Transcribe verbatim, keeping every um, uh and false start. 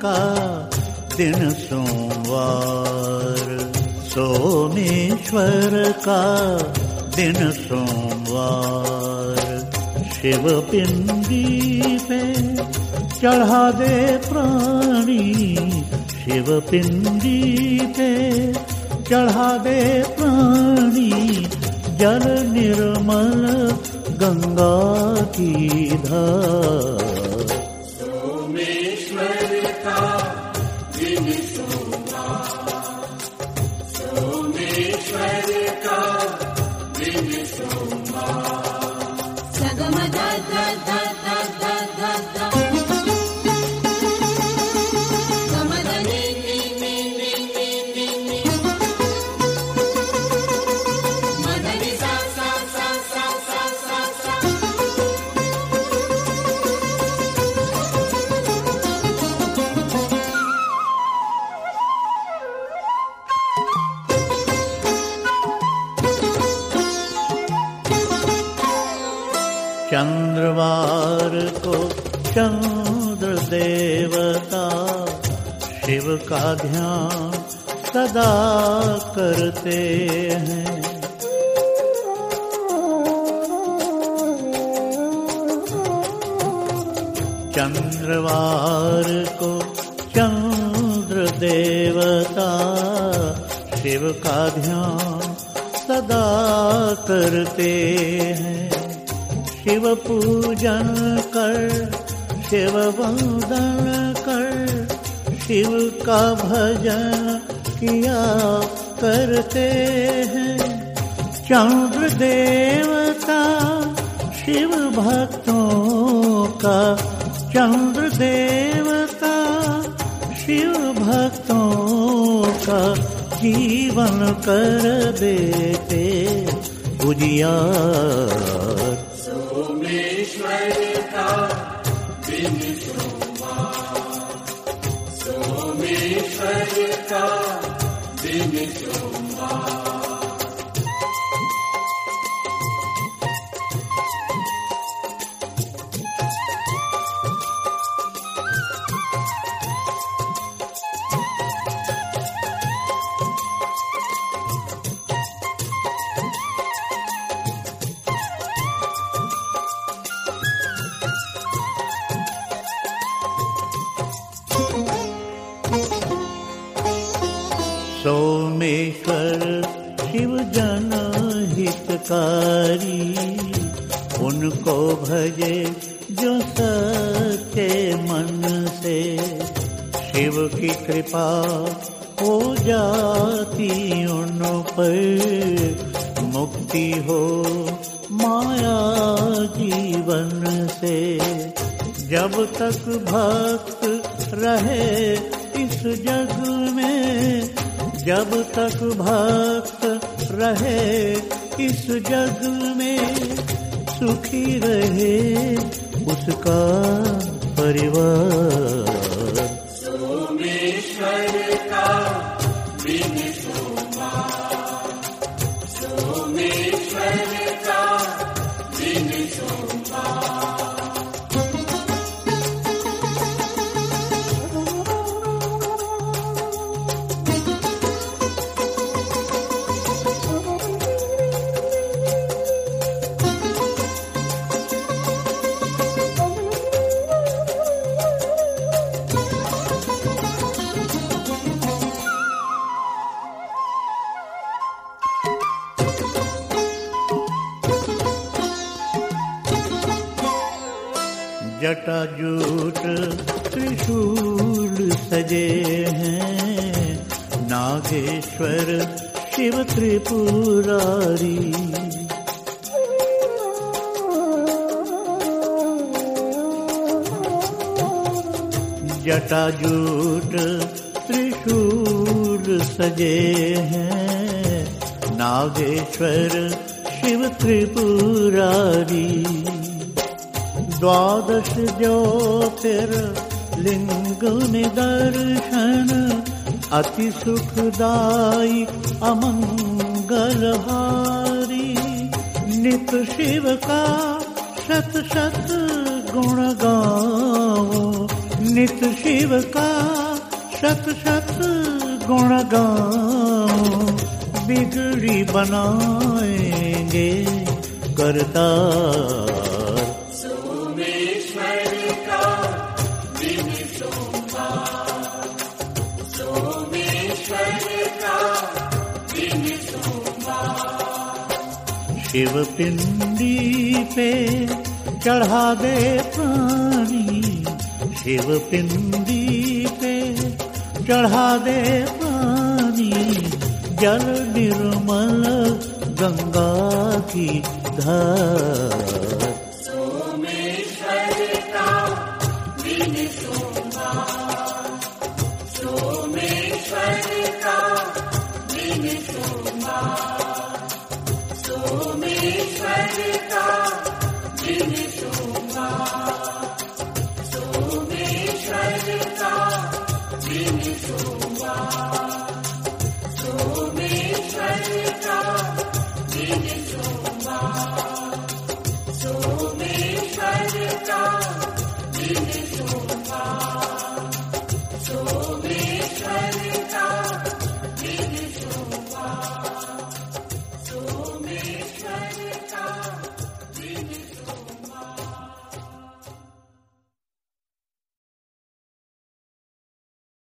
का दिन सोमवार, सोमेश्वर का दिन सोमवार। शिव पिंडी पे चढ़ा दे प्राणी, शिव पिंडी पे चढ़ा दे प्राणी, जल निर्मल गंगा की धार। सोमेश्वर का दिन सोमवार, सोमेश्वर का दिन सोमवार। सगम द द द द द द द गम द नि नि नि नि नि नि नि म द नि सा सा सा सा सा सा सा। चंद्रवार को चंद्र देवता शिव का ध्यान सदा करते हैं। चंद्रवार को चंद्र देवता शिव का ध्यान सदा करते हैं। शिव पूजन कर, शिव वंदन कर, शिव का भजन किया करते हैं। चंद्र देवता शिव भक्तों का, चंद्र देवता शिव भक्तों का जीवन कर देते उजियार। सोमेश्वर का दिन सोमवार, सोमेश्वर का दिन सोमवार। सोमेश्वर शिव जन हितकारी, उनको भजे जो सच्चे मन से। शिव की कृपा हो जाती उन पर, मुक्ति हो माया जीवन से। जब तक भक्त रहे इस जग में, जब तक भक्त रहे इस जग में, सुखी रहे उसका परिवार। सोमेश्वर का दिन सोमवार, सोमेश्वर का दिन सोमवार। जटाजूट त्रिशूल सजे हैं, नागेश्वर शिव त्रिपुरारी। जटाजूट त्रिशूल सजे हैं, नागेश्वर शिव त्रिपुरारी। द्वादश ज्योतिर्लिंग में दर्शन, अति सुखदाई अमंगलहारी। नित शिव का शत शत गुण गाओ, नित शिव का शत शत गुण गाऊं, बिगड़ी बनाएंगे करतार। सोमेश्वर का दिन सोमवार, सोमेश्वर का दिन सोमवार। शिव पिंडी पे चढ़ा दे पानी, शिव पिंडी पे चढ़ा दे पानी, जल निर्मल गंगा की धार। सोमेश्वर का दिन सोमवार, सोमेश्वर का दिन सोमवार, सोमेश्वर का दिन सोमवार, सोमेश्वर का दिन सोमवार, सोमेश्वर का दिन सोमवार, सोमेश्वर का दिन सोमवार।